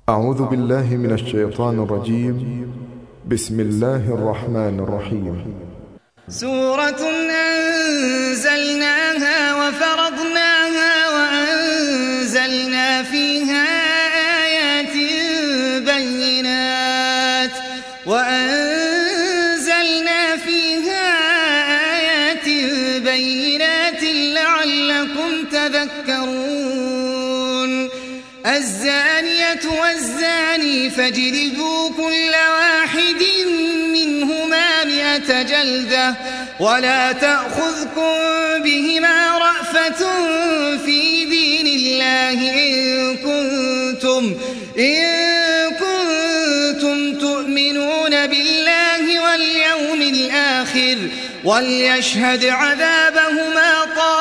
أعوذ بالله من الشيطان الرجيم. بسم الله الرحمن الرحيم. سورة أنزلناها وفرضناها وأنزلنا فيها آيات بينات لعلكم تذكرون. الزانية والزاني فاجلدوا كل واحد منهما 100 جلدة ولا تأخذكم بهما رأفة في دين الله إن كنتم تؤمنون بالله واليوم الآخر وليشهد عذابهما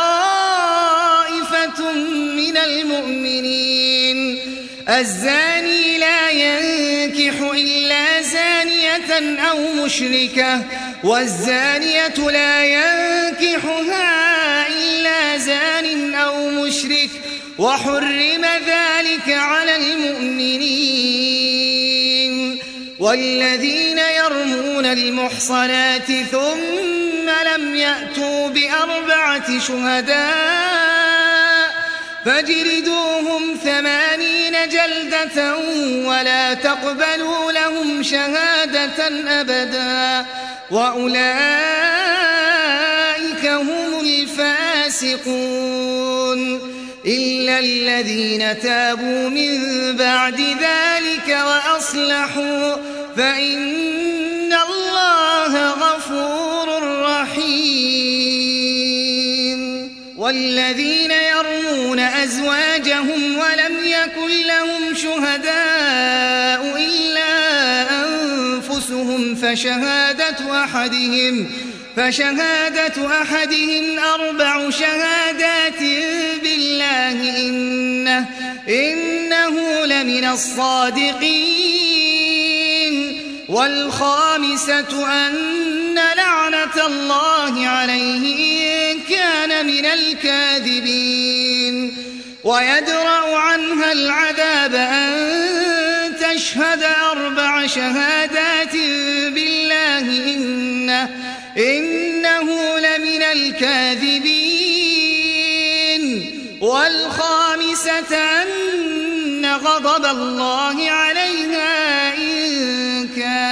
طائفة من المؤمنين. الزاني لا ينكح إلا زانية أو مشركة والزانية لا ينكحها إلا زان أو مشرك وحرم ذلك على المؤمنين. والذين يرمون المحصنات ثم لم يأتوا ب4 شهداء فاجلدوهم 80 جلدة ولا تقبلوا لهم شهادة أبدا وأولئك هم الفاسقون. إلا الذين تابوا من بعد ذلك وأصلحوا فإن الله غفور رحيم. والذين يرمون أزواجهم ولم يكن لهم شهداء إلا أنفسهم فشهادة أحدهم 4 شهادات بالله إنه لمن الصادقين. والخامسة أن لعنة الله عليه إن كان من الكاذبين. ويدرأ عنها العذاب أن تشهد 4 شهادات بالله إنه لمن الكاذبين. والخامسة أن غضب الله عليها إن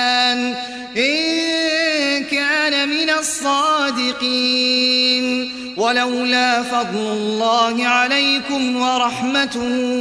كان من الصادقين. ولولا فضل الله عليكم ورحمته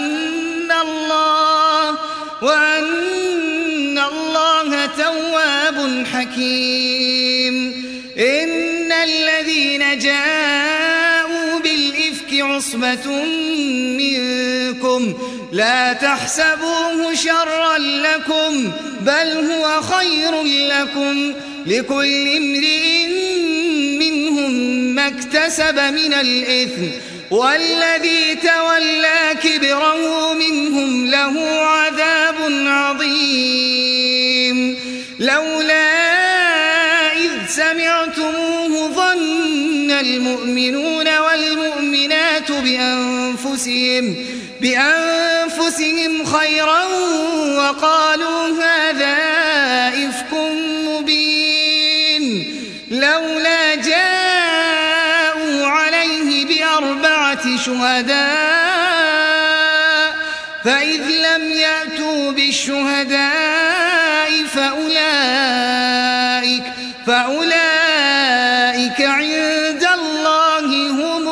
وأن الله تواب حكيم. إن الذين جاءوا بالإفك عصبة منكم لا تحسبوه شرا لكم بل هو خير لكم لكل امرئ منهم ما اكتسب من الإثم والذي تولى كبره منهم له عذاب عظيم. لولا إذ سمعتموه ظن المؤمنون والمؤمنات بأنفسهم خيرا وقالوا هذا إفك مبين. لولا جاءوا عليه ب4 شهداء فإذ لم يأتوا بالشهداء فأولئك عند الله هم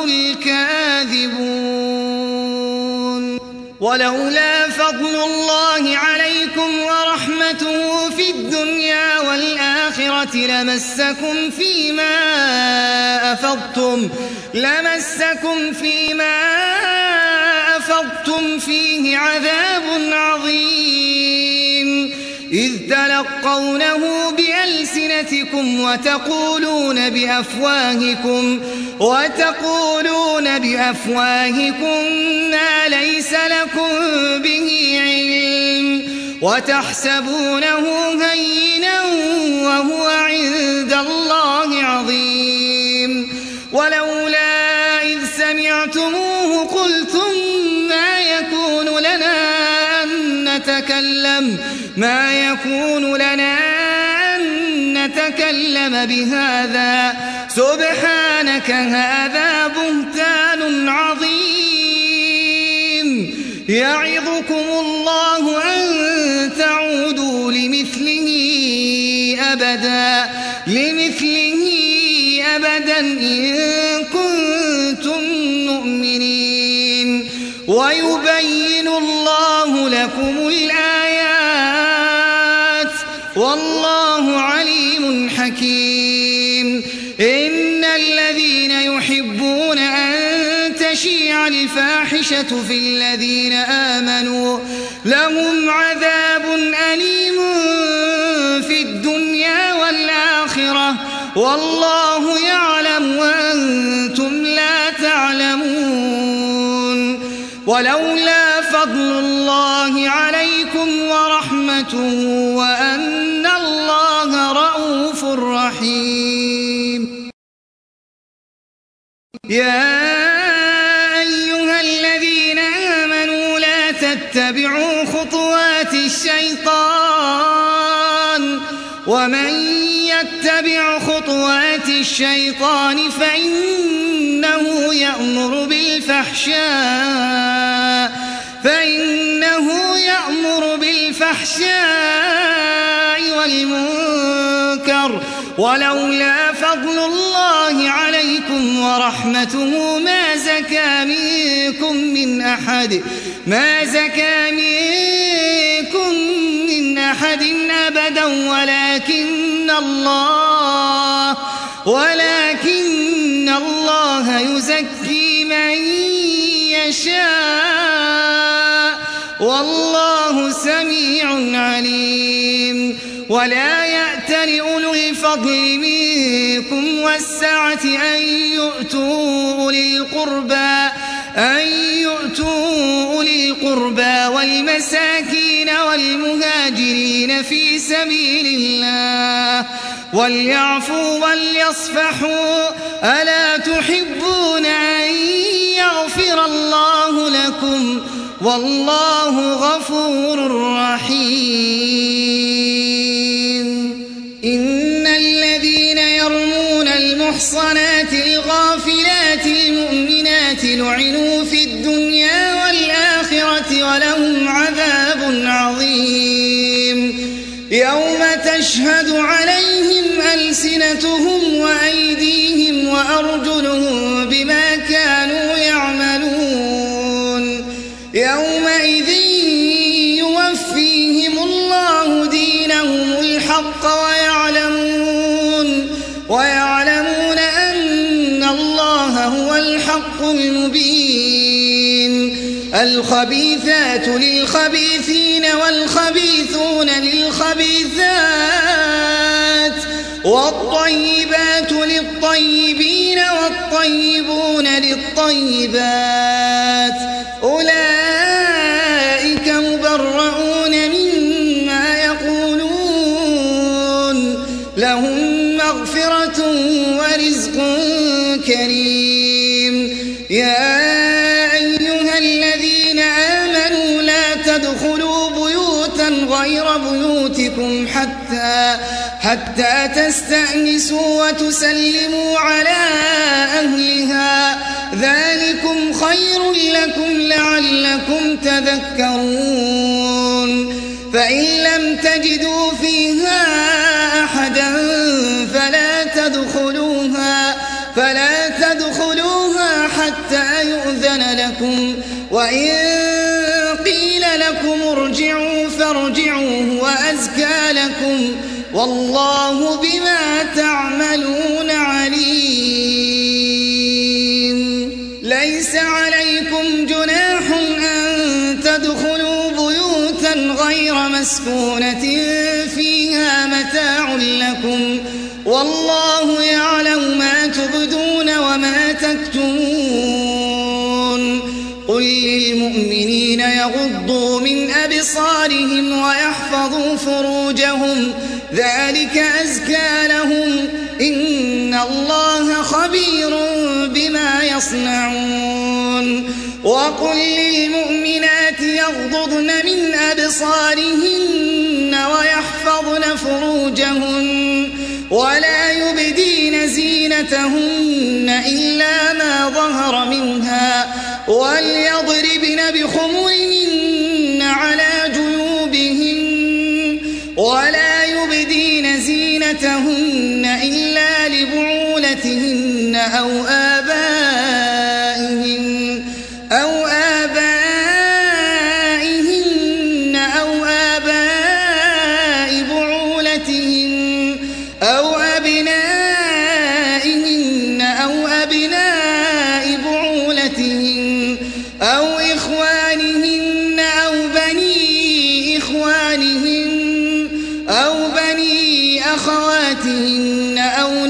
الكاذبون. ولولا فضل الله عليكم ورحمته في الدنيا والآخرة لمسكم فيما أفضتم فيه عذاب عظيم. إذ تلقونه بألسنتكم وتقولون بأفواهكم ما ليس لكم به علم وتحسبونه هينا وهو عند الله عظيم. ولولا إذ سمعتموه قلتم ما يكون لنا أن يكون لنا أن نتكلم بهذا سبحانك هذا بهتان عظيم يعظكم الله أن تعودوا لمثله أبدا إن كنتم مؤمنين ويبين الله لكم الآيات والله عليم حكيم إن الذين يحبون أن تشيع الفاحشة في الذين آمنوا لهم عذاب أليم في الدنيا والآخرة والله يعلم وأنتم لا تعلمون ولولا فضل الله عليكم ورحمته وأن الله رؤوف رحيم يا أيها الذين آمنوا لا تتبعوا خطوات الشيطان ومن يتبع خطوات الشيطان فإنه يأمر بالفحشاء والمنكر ولولا فضل الله عليكم ورحمته ما زكى منكم من أحد أبدا ولكن الله يزكي من يشاء والله سميع عليم ولا يأتل أولو الفضل منكم والسعة أن يؤتوا أولي القربى والمساكين والمهاجرين في سبيل الله وليعفوا وليصفحوا ألا تحبون أن يغفر الله لكم والله غفور رحيم إن الذين يرمون المحصنات الغافلات المؤمنات لعنوا في الدنيا والآخرة ولهم عذاب عظيم يوم تشهد عليهم ألسنتهم وأيديهم وأرجلهم بما كانوا يعملون يومئذ يوفيهم الله دينهم الحق ويعلمون أن الله هو الحق المبين الخبيثات للخبيثين والخبيثون للخبيثات والطيبات للطيبين والطيبون للطيبات أولئك مبرؤون مما يقولون لهم مغفرة ورزق كريم يا أيها الذين آمنوا لا تدخلوا بيوتا غير بيوتكم حتى تستأنسوا وتسلموا على أهلها ذلكم خير لكم لعلكم تذكرون فإن لم تجدوا فيها أحدا فلا تدخلوها حتى يؤذن لكم وإن قيل لكم ارجعوا فارجعوا هو أزكى لكم والله بما تعملون عليم ليس عليكم جناح أن تدخلوا بيوتا غير مسكونة فيها متاع لكم والله يعلم ما تبدون وما تكتمون قل للمؤمنين يغضوا من أبصارهم ويحفظوا فروجهم ذلك أزكى لهم إن الله خبير بما يصنعون وقل للمؤمنات يغضضن من أبصارهن ويحفظن فروجهن ولا يبدين زينتهن إلا ما ظهر منها وليضربن بخمرهن على جيوبهن ولا يبدين زينتهن إلا لبعولتهن أو آبائهن أو آباء بعولتهن أو أبنائهن أو أبناء بعولتهن أو إخوانهن أو بني إخوانهن أو بني أخواتهن أو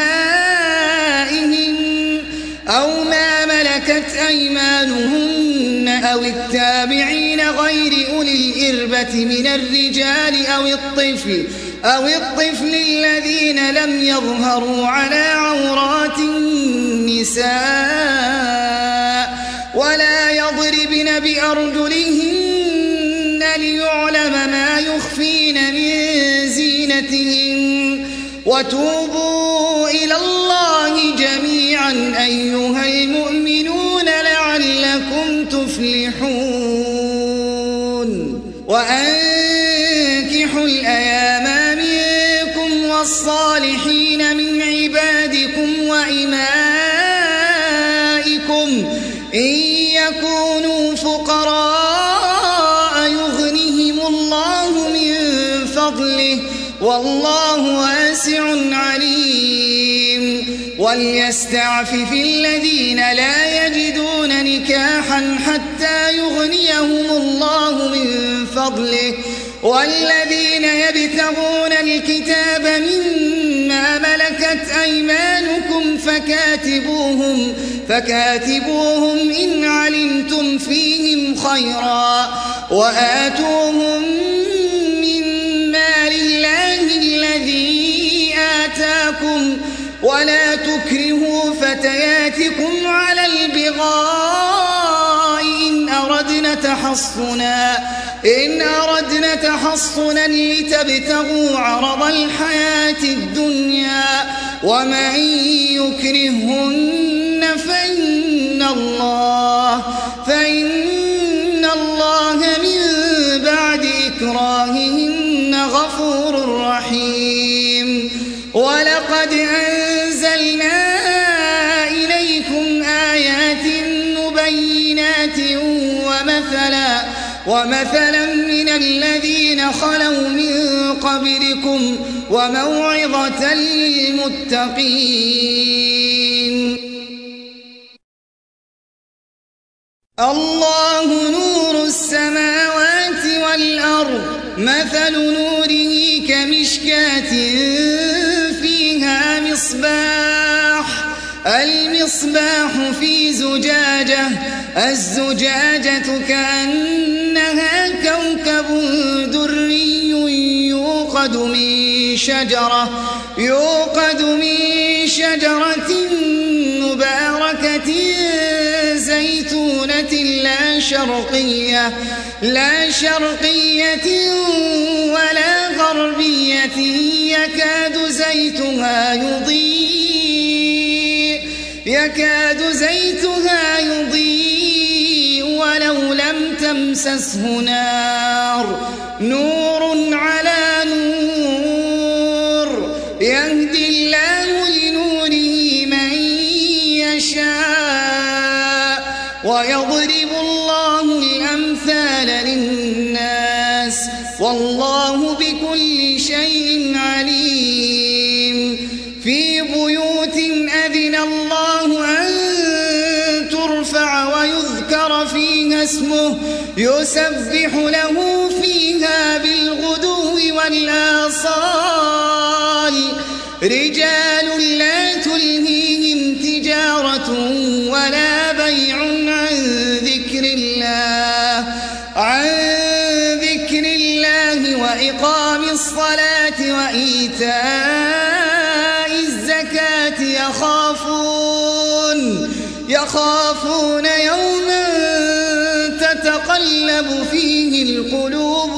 نسائهن أو ما ملكت أيمانهن أو التابعين غير أولي الإربة من الرجال أو الطفل الذين لم يظهروا على عورات النساء ولا يضربن بأرجلهن ليعلم ما يخفين من زينتهن وتوبوا إلى الله جميعا أيها المؤمنون لعلكم تفلحون وأنكحوا الأيام منكم والصالحين من عبادكم وإمائكم إن يكونوا فقراء يغنهم الله من فضله والله واسع عليم وليستعفف الذين لا يجدون نكاحا حتى يغنيهم الله من فضله والذين يبتغون الكتاب مما ملكت أيمانكم فكاتبوهم إن علمتم فيهم خيرا وآتوهم من مال الله الذي آتاكم ولا تكرهوا فتياتكم على البغاء إن أردنا تحصنا لتبتغوا عرض الحياة الدنيا ومن يكرهن فإن الله من بعد إكراههن غفور رحيم ولقد أنزلنا إليكم آيات مبينات ومثلا من الذين خلوا من قبلكم وموعظة للمتقين الله نور السماوات والأرض مثل نوره كمشكاة فيها المصباح في زجاجة الزجاجة كأنها كوكب دري يوقد من شجرة مباركة زيتونة لا شرقية ولا غربية يكاد زيتها يضيء ولو لم تمسسه نار نور على نور يهدي الله لنوره من يشاء ويضرب الله الأمثال للناس والله بكل شيء عليم في بيوت أذن الله أن ترفع ويذكر فيها اسمه يسبح له فيها بالغدو والآصال رجال لا تلهيهم تجارة ولا بيع عن ذكر الله وإقام الصلاة وإيتاء الزكاة يخافون يوما تلهب فيه القلوب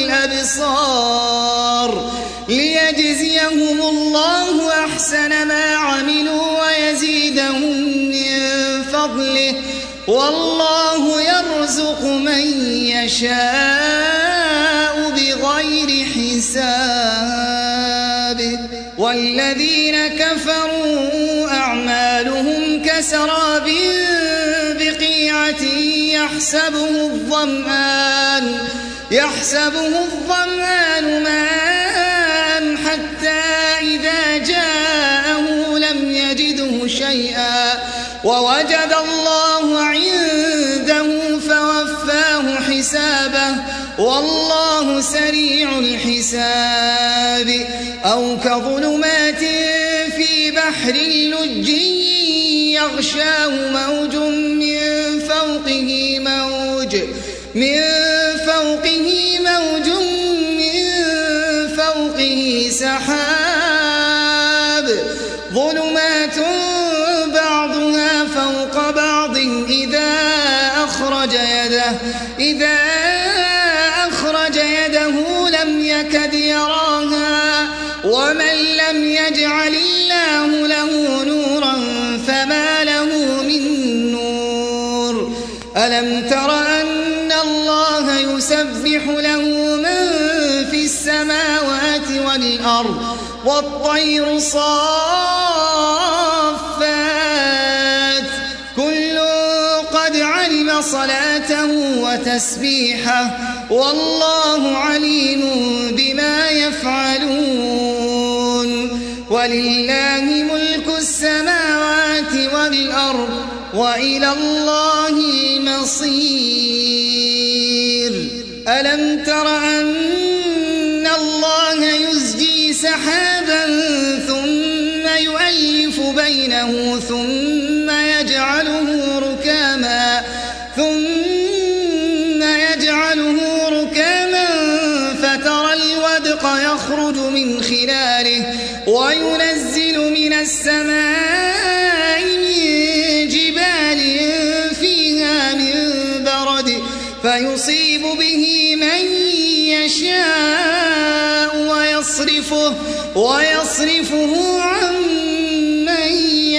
والأبصار ليجزيهم الله أحسن ما عملوا ويزيدهم من فضله والله يرزق من يشاء بغير حساب. والذين كفروا أعمالهم كسراب بقيعة يحسبه الظمآن ماء حتى إذا جاءه لم يجده شيئا ووجد الله عنده فوفاه حسابه والله سريع الحساب. أو كظلمات في بحر لجي يغشاه موج من فوقه سحاب ظلمات بعضها فوق بعض إذا أخرج يده لم يكد يراها ومن لم يجعل الله له نورا فما له من نور. ألم تر أن الله يسبح له من في السماوات والأرض والطير صافات كل قد علم صلاته وتسبيحه والله عليم بما يفعلون. ولله ملك السماوات والأرض وإلى الله المصير. ألم تر أن الله يزجي سحابا ثم يؤلف بينه ثم يجعله ركاما فترى الودق يخرج من خلاله وينزل من السماء من جبال فيها من برد فيصيب به من يشاء ويصرفه عن من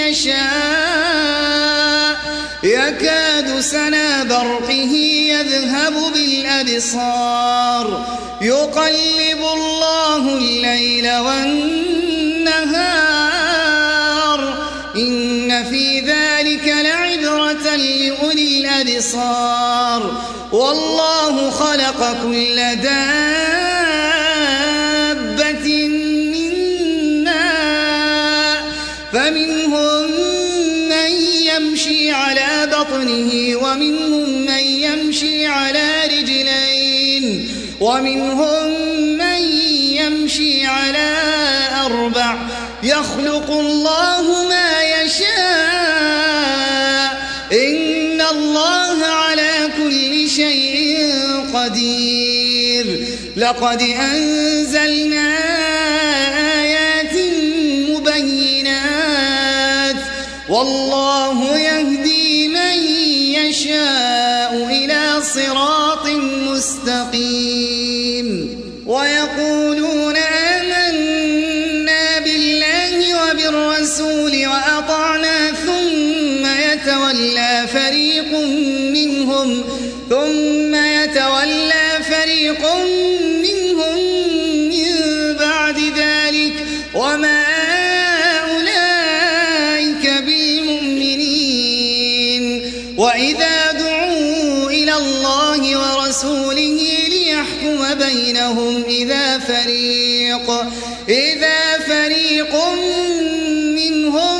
يشاء يكاد سنا برقه يذهب بالأبصار يقلب الله الليل والنهار إن في ذلك لعبرة لأولي الأبصار. والله خلق كل دابة من ماء فمنهم من يمشي على بطنه ومنهم من يمشي على رجلين ومنهم من يمشي على أربع يخلق الله ما يشاء إن الله على كل شيء قدير. لقد أنزلنا آيات مبينات والله يهدي من يشاء إلى صراط مستقيم. ويقولون آمنا بالله وبالرسول وأطعنا ثم يتولى فريق منهم من بعد ذلك وما أولئك بالمؤمنين. وإذا دعوا إلى الله ورسوله ليحكم بينهم إذا فريق منهم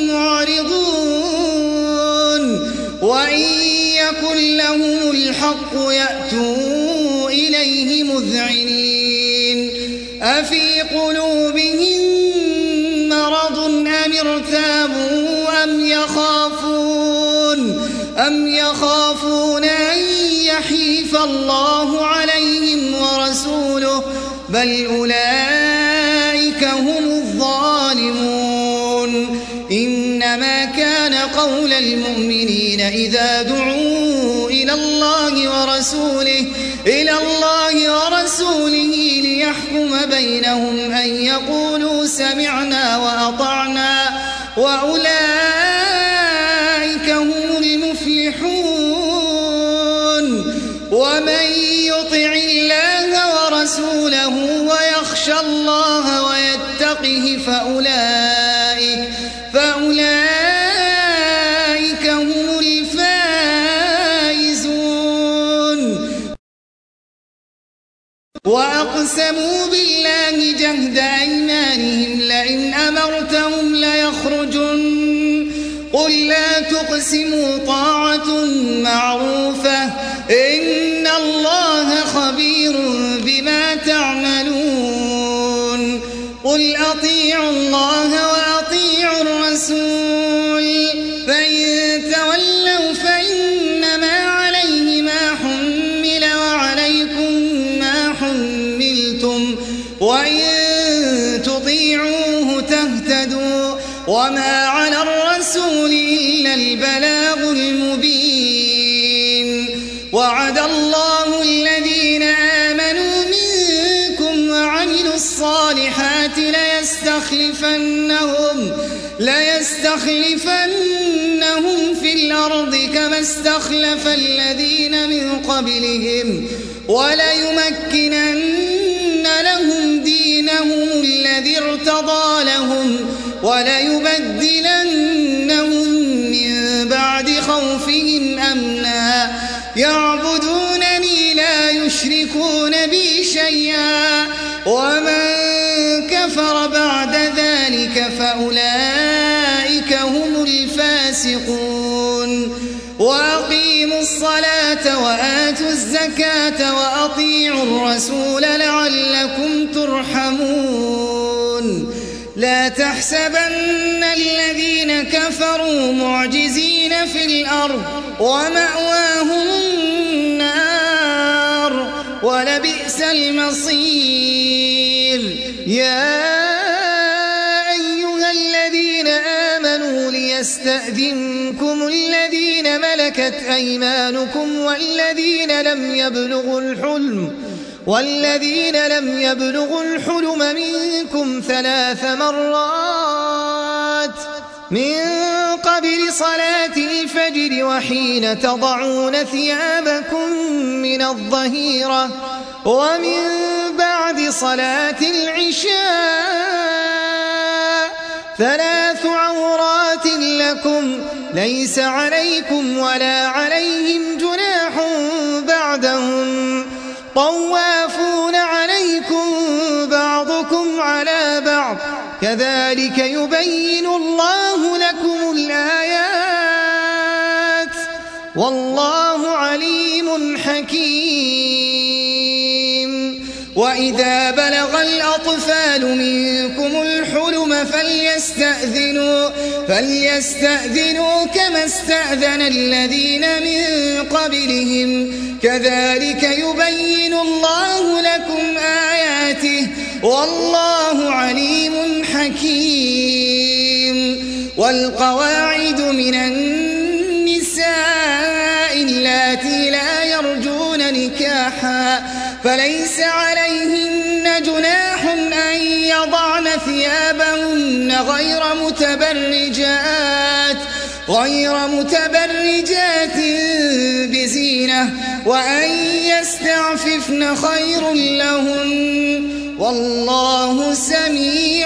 معرضون وإن يكن لهم الحق يأتوا إليه مذعنين. أفي قلوبهم مرض أم ارتابوا أم يخافون أن يحيف الله عليهم ورسوله بل أولئك هم الظالمون. إنما كان قول المؤمنين إذا دعوا إلى الله ورسوله ورسوله ليحكم بينهم أن يقولوا سمعنا وأطعنا وأولئك هم المفلحون. ومن يطع الله ورسوله ويخشى الله ويتقه فأولئك هم الفائزون. وأقسموا بالله جهد أيمانهم لئن أمرتهم ليخرجن قل لا تقسموا طاعة معروفة إن الله خبير بما تعملون. قل أطيعوا الله وأطيعوا الرسول فإن تولوا فإنما عليه ما حمل وعليكم ما حملتم وإن تطيعوه تهتدوا وما على الرسول إلا البلاغ المبين. وعد الله الذين آمنوا منكم وعملوا الصالحات ليستخلفنهم في الأرض كما استخلف الذين من قبلهم وليمكنن لهم دينهم الذي ارتضى لهم وليبدلنهم من بعد خوفهم أمنا يعبدونني لا يشركون بي شيئا ومن كفر بعد ذلك فأولئك هم الفاسقون. وأقيموا الصلاة وآتوا الزكاة وأطيعوا الرسول لعلكم ترحمون. لا تحسبن الذين كفروا معجزين في الأرض ومأواهم النار ولبئس المصير. يا أيها الذين آمنوا ليستأذنكم الذين ملكت أيمانكم والذين لم يبلغوا الحلم منكم 3 مرات من قبل صلاة الفجر وحين تضعون ثيابكم من الظهيرة ومن بعد صلاة العشاء 3 عورات لكم ليس عليكم ولا عليهم جناح بعدهم طوافون عليكم بعضكم على بعض كذلك يبين الله لكم الآيات والله عليم حكيم. وإذا بلغ الأطفال منكم الحلم فليستأذنوا كما استأذن الذين من قبلهم كذلك يبين الله لكم آياته والله عليم حكيم. والقواعد من النساء اللاتي لا يرجون نكاحا فليس عليهن جناح أن يضعن ثيابهن غير متبرجات بزينة وأن يستعففن خير لهن والله سميع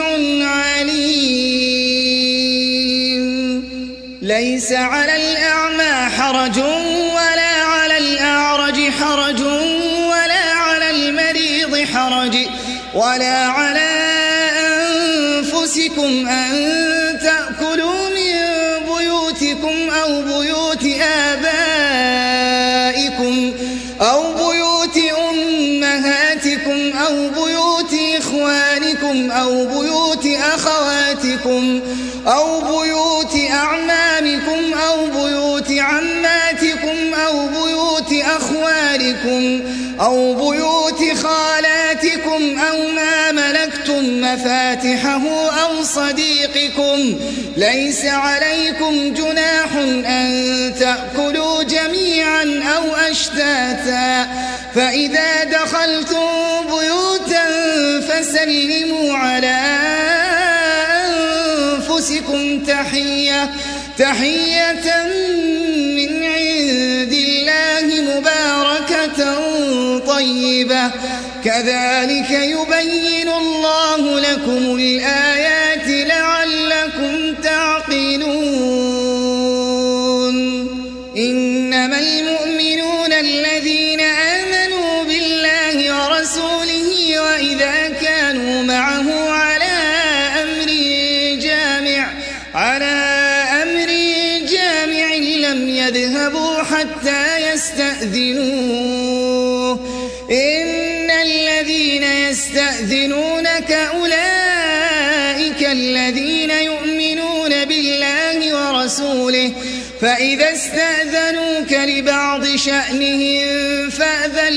عليم. ليس على الأعمى حرج ولا على الأعرج حرج ولا على المريض حرج ولا على أنفسكم أن تأكلوا من بيوتكم أو بيوت آبائكم أو بيوت أمهاتكم أو بيوت إخوانكم أو بيوت أخواتكم أو بيوت أعمامكم أو بيوت عماتكم أو بيوت أخوالكم أو بيوت خالاتكم أو ما ملكتم مفاتحه أو صديقكم ليس عليكم جناح أن تأكلوا جميعا أو أشتاتا فإذا دخلتم بيوتا فسلموا على أنفسكم تحية من عند الله مباركة طيبة كذلك يبين الله لكم الآيات لعلكم تعقلون إنما المؤمنون الذين آمنوا بالله ورسوله وإذا كانوا معه على أمر جامع لم يذهبوا حتى يستأذنوه إن الذين يستأذنونك أولئك الذين يؤمنون بالله ورسوله فإذا استأذنوك لبعض شأنهم فأذن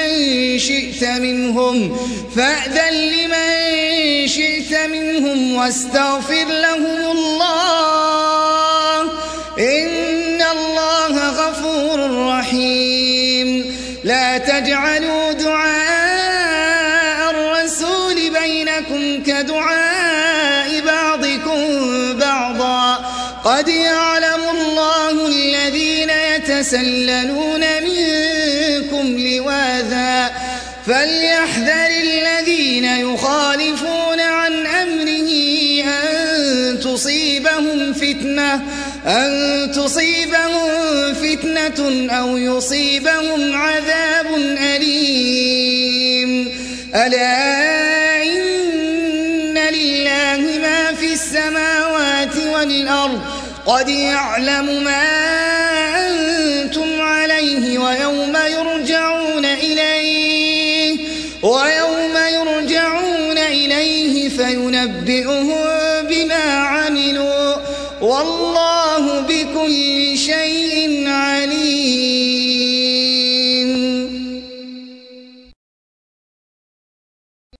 لمن شئت منهم واستغفر لهم الله إن الله غفور رحيم لا تجعلوا دعاء الرسول بينكم كدعاء بعضكم بعضا قد يعلم الله الذين يتسللون منكم لواذا فليحذر الذين يخالفون عن أمره أن تصيبهم فتنة أو يصيبهم عذاب أليم ألا إن لله ما في السماوات والأرض قد يعلم ما أنتم عليه ويوم يرجعون إليه فينبئهم بما عملوا والله بكل شيء عليم.